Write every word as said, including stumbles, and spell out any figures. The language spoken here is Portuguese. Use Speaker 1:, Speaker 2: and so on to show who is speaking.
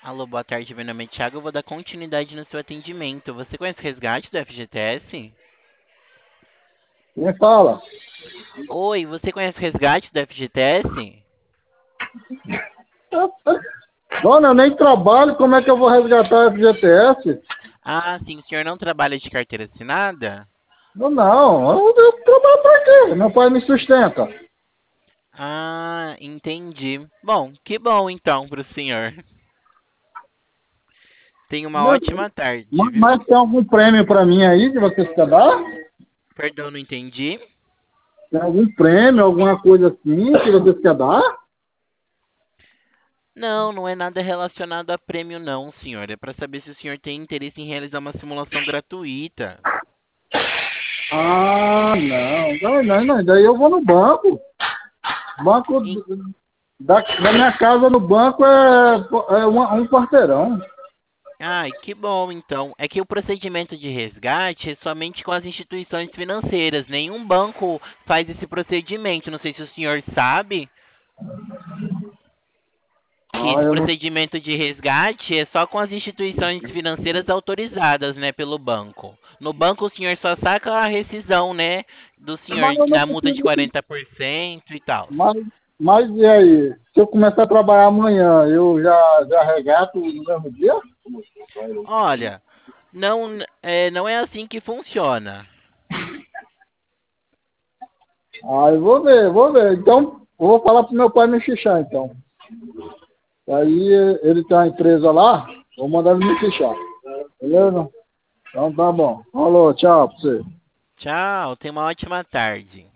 Speaker 1: Alô, boa tarde, meu nome é Thiago, eu vou dar continuidade no seu atendimento. Você conhece o resgate do F G T S?
Speaker 2: Quem fala?
Speaker 1: Oi, você conhece o resgate do F G T S?
Speaker 2: Dona, eu nem trabalho, como é que eu vou resgatar F G T S?
Speaker 1: Ah, sim, o senhor não trabalha de carteira assinada?
Speaker 2: Não, não, eu, eu trabalho pra quê? Meu pai me sustenta.
Speaker 1: Ah, entendi. Bom, que bom então pro senhor. Tenha uma
Speaker 2: Meu,
Speaker 1: ótima tarde,
Speaker 2: mas,
Speaker 1: viu?
Speaker 2: mas tem algum prêmio pra mim aí que vocês querem dar?
Speaker 1: Perdão, não entendi.
Speaker 2: Tem algum prêmio, alguma coisa assim que vocês querem dar?
Speaker 1: Não, não é nada relacionado a prêmio não, senhor. É para saber se o senhor tem interesse em realizar uma simulação gratuita.
Speaker 2: Ah, não, não, não, não, daí eu vou no banco. Banco
Speaker 1: Em-
Speaker 2: da, da minha casa no banco é, é uma- um quarteirão.
Speaker 1: Ai, que bom então. É que o procedimento de resgate é somente com as instituições financeiras. Nenhum banco faz esse procedimento. Não sei se o senhor sabe que
Speaker 2: Ah,
Speaker 1: esse
Speaker 2: eu não.
Speaker 1: procedimento de resgate é só com as instituições financeiras autorizadas, né, pelo banco. No banco o senhor só saca a rescisão, né, do senhor
Speaker 2: Mas eu não
Speaker 1: da multa de
Speaker 2: preciso.
Speaker 1: quarenta por cento e tal.
Speaker 2: Mas, mas e aí? Se eu começar a trabalhar amanhã, eu já, já regato no mesmo dia?
Speaker 1: Olha, não é, não é assim que funciona.
Speaker 2: Ah, eu vou ver, vou ver. Então, eu vou falar pro meu pai me fichar, então. Aí ele tem uma empresa lá, vou mandar ele me fichar. Beleza? Então tá bom. Falou, tchau pra você.
Speaker 1: Tchau, tenha uma ótima tarde.